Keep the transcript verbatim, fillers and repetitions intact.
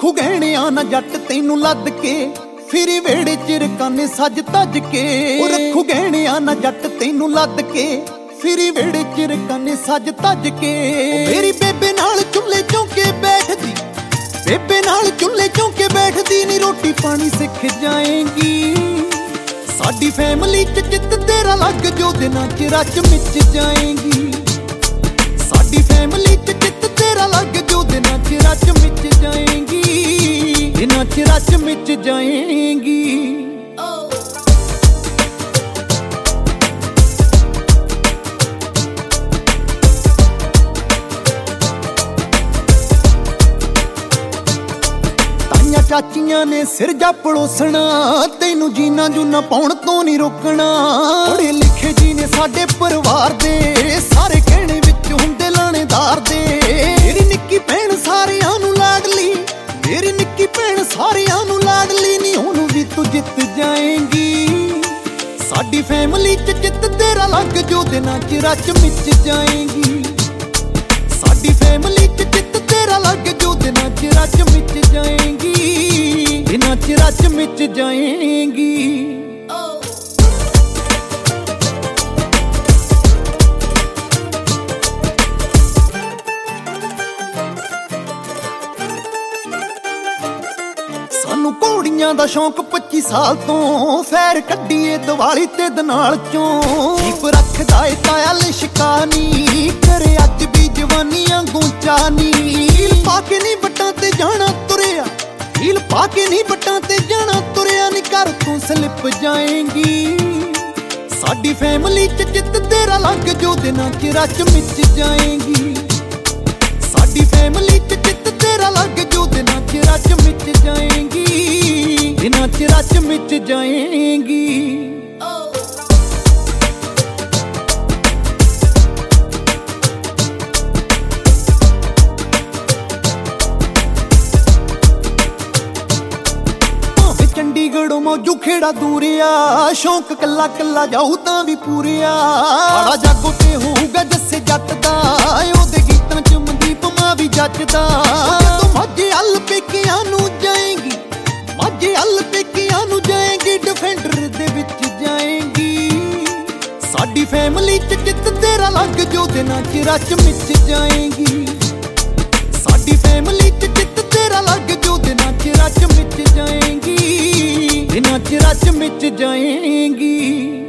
ਰੱਖੂ ਗਹਿਣਿਆਂ ਨਾ ਜੱਟ ਤੈਨੂੰ ਲੱਦ ਕੇ, ਫਿਰੀ ਵੇੜੇ ਚ ਰਕਾਨੇ ਸੱਜ ਤੱਜ ਕੇ। ਉਹ ਰੱਖੂ ਗਹਿਣਿਆਂ ਨਾ ਜੱਟ ਤੈਨੂੰ ਲੱਦ ਕੇ, ਫਿਰੀ ਵੇੜੇ ਚ ਰਕਾਨੇ ਸੱਜ ਤੱਜ ਕੇ। ਮੇਰੀ ਬੇਬੇ ਨਾਲ ਚੁੱਲ੍ਹੇ ਚੌਂਕੇ ਬੈਠਦੀ, ਬੇਬੇ ਨਾਲ ਚੁੱਲ੍ਹੇ ਚੌਂਕੇ ਬੈਠਦੀ ਨੀ ਰੋਟੀ ਪਾਣੀ ਸਿੱਖ ਜਾਏਂਗੀ। ਸਾਡੀ ਫੈਮਿਲੀ ਚ ਜਿੱਤ ਤੇਰਾ ਲੱਗ ਜੋ ਦਿਨਾਂ ਚ ਰਚ ਮਿਚ ਜਾਏਂਗੀ। ਸਾਡੀ ਫੈਮਿਲੀ ਚ ਜਿੱਤ ਤੇਰਾ ਲੱਗ ਜੋ ਦਿਨਾਂ ਚ ਰਚ ਮਿਚ ਜਾਏਂਗੀ, ਦਿਨਾਂ ਚ ਰਚ ਮਿਚ ਜਾਏਂਗੀ। ਚਾਚੀਆਂ ਨੇ ਸਿਰ ਜਾ ਪੜੋਸਣਾ, ਤੈਨੂੰ ਜੀਨਾ ਜੂਨਾ ਪਾਉਣ ਤੋਂ ਨਹੀਂ ਰੋਕਣਾ। ਪੜ੍ਹੇ ਲਿਖੇ ਜੀ ਨੇ ਸਾਡੇ ਪਰਿਵਾਰ ਦੇ, ਸਾਰੇ ਕਹਿਣੇ ਵਿੱਚ ਹੁੰਦੇ ਲਾਣੇਦਾਰ ਦੇ। ਮੇਰੀ ਨਿੱਕੀ ਭੈਣ ਸਾਰਿਆਂ ਨੂੰ ਲਾਡਲੀ, ਮੇਰੀ ਨਿੱਕੀ ਭੈਣ ਸਾਰਿਆਂ ਨੂੰ ਲਾਡਲੀ ਨੀ ਉਹਨੂੰ ਵੀ ਤੂੰ ਜਿੱਤ ਜਾਏਂਗੀ। ਸਾਡੀ ਫੈਮਿਲੀ ਚ ਜਿੱਤ ਤੇਰਾ ਲੱਗ ਜੋ ਦਿਨਾਂ ਚ ਰਚ ਮਿਚ ਜਾਏਂਗੀ। ਸਾਡੀ ਫੈਮਿਲੀ ਚ ਜਿੱਤ ਤੇਰਾ ਲੱਗ ਜੋ ਦਿਨਾਂ ਚ ਰਚ ਮਿਚ ਜਾਏਂਗੀ, ਦਿਨਾਂ ਚ ਰਚ ਮਿਚ ਜਾਏਂਗੀ। ਸਾਨੂੰ ਘੋੜੀਆਂ ਦਾ ਸ਼ੌਂਕ ਪੱਚੀ ਸਾਲ ਤੋਂ, ਫੈਰ ਕੱਢੀਏ ਦੀਵਾਲੀ ਤੇ ਦਨਾਲ ਚੋਂ। ਜੀਪ ਰੱਖਦਾ ਏ ਤਾਇਆ ਲਿਸ਼ਕਾਨੀ, ਕਰੇ ਅੱਜ ਵੀ ਜਵਾਨੀਆਂ ਗੂੰਚਾ ਨੀ। ਹੀਲ ਪਾ ਕੇ ਨੀ ਵੱਟਾਂ ਤੇ ਜਾਣਾ ਤੁਰਿਆ, ਹੀਲ ਪਾ ਕੇ ਨੀ ਵੱਟਾਂ ਤੇ ਜਾਣਾ ਤੁਰਿਆ ਨੀ ਘਰ ਤੋਂ ਸਲਿਪ ਜਾਏਂਗੀ। ਸਾਡੀ ਫੈਮਿਲੀ ਚ ਜਿੱਤ ਤੇਰਾ ਲੱਗ ਜੋ ਦਿਨਾਂ ਚ ਰਚ ਮਿਚ ਜਾਏਂਗੀ। ਸਾਡੀ ਫੈਮਿਲੀ ਚ ਜਿੱਤ ਤੇਰਾ ਲੱਗ ਜੋ ਦਿਨਾਂ ਚ ਰਚ ਮਿਚ ਜਾਏਂਗੀ, ਦਿਨਾਂ ਚ ਰਚ ਮਿਚ ਜਾਏਂਗੀ। ਚੰਡੀਗੜ੍ਹੋਂ ਮੌਜੂ ਖੇੜਾ ਦੂਰਿਆ, ਸ਼ੌਂਕ ਕੱਲਾ ਕੱਲਾ ਜਾਊ ਤਾਂ ਵੀ ਪੂਰਿਆ। ਬੜਾ ਜਾਗੋ ਤੇ ਹੋਊਗਾ ਜੱਸੇ ਜੱਟ ਦਾ, ਉਹਦੇ ਗੀਤਾਂ ਚ ਮਨਦੀਪ ਮਾਂ ਵੀ ਜੱਜਦਾ। ਜਦੋਂ ਮਾਝੇ ਹੱਲ ਪੇਕਿਆਂ ਨੂੰ ਜਾਏਂਗੀ, ਮਾਝੇ ਹੱਲ ਪੇਕਿਆਂ ਨੂੰ ਜਾਏਂਗੀ, ਡਿਫੈਂਡਰ ਦੇ ਵਿੱਚ ਜਾਏਂਗੀ। ਸਾਡੀ ਫੈਮਿਲੀ ਚ ਜਿੱਤ ਤੇਰਾ ਲੱਗ ਜੋ ਦਿਨਾਂ ਚ ਰਚ ਮਿਚ ਜਾਏਂਗੀ। ਸਾਡੀ ਫੈਮਿਲੀ ਚ ਜਿੱਤ ਤੇਰਾ ਲੱਗ ਜੋ ਦਿਨਾਂ ਚ ਰਚ ਮਿਚ ਜਾਏਂਗੀ, ਦਿਨਾਂ ਚ ਰਚ ਮਿਚ ਜਾਏਂਗੀ।